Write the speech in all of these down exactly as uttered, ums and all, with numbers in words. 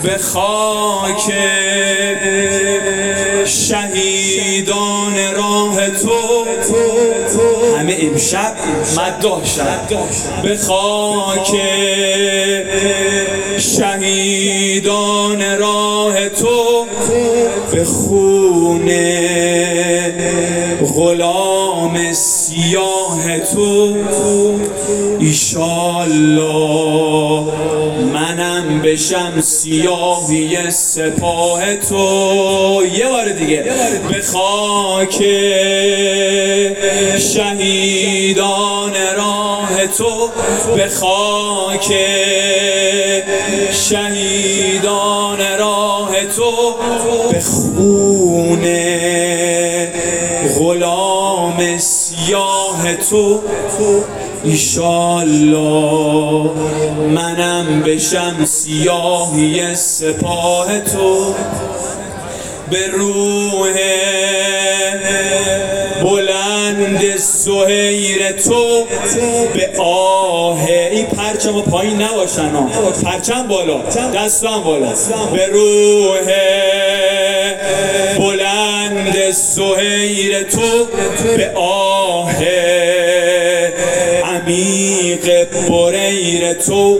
به خاک شهیدان راه تو همه امشب مداح شد. به خاک شهیدان راه تو، به خون غلام سیاه تو، ایشالله منم بشم سیاهی سپاه تو. یه بار دیگه. به خاک شهیدان راه تو، به خاک شهیدان راه تو، به خون غلام سیاه تو، ایشالله منم بشم سیاهی سپاه تو. به روح بلند سهیر تو، به آه این پرچم پایین نباشن ها، پرچم بالا، دستم بالا. به روح بلند سهیر تو، به آه عمیق بریر تو،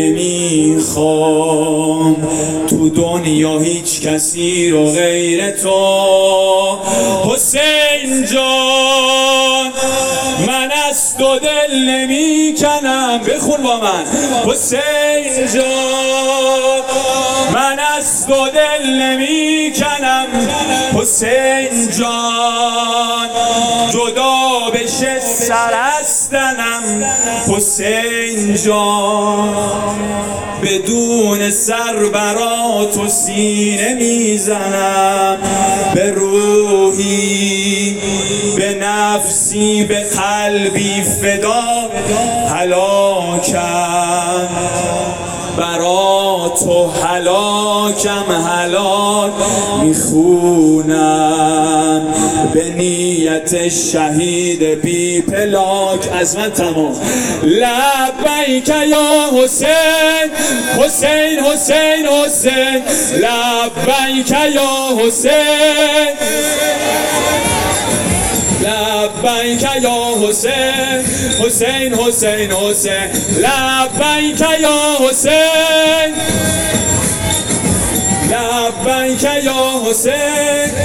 نمیخوام تو دنیا هیچ کسی رو غیر تو. حسین جان من از تو دل نمی کنم، بخون با من. حسین جان من از تو دل نمی کنم، حسین جان جدا بشه سر از تنم، حسین جان بدون سر برا تو سینه میزنم. به روحی، به نفسی، به قلبی فدا، هلاکم برا تو، هلاکم هلاک میخونم به نیت شهید بی پلاک. از من تمام. لبیک یا حسین، حسین حسین حسین، لبیک یا حسین، لبیک یا حسین، حسین حسین حسین، لبیک یا حسین، لبیک یا حسین.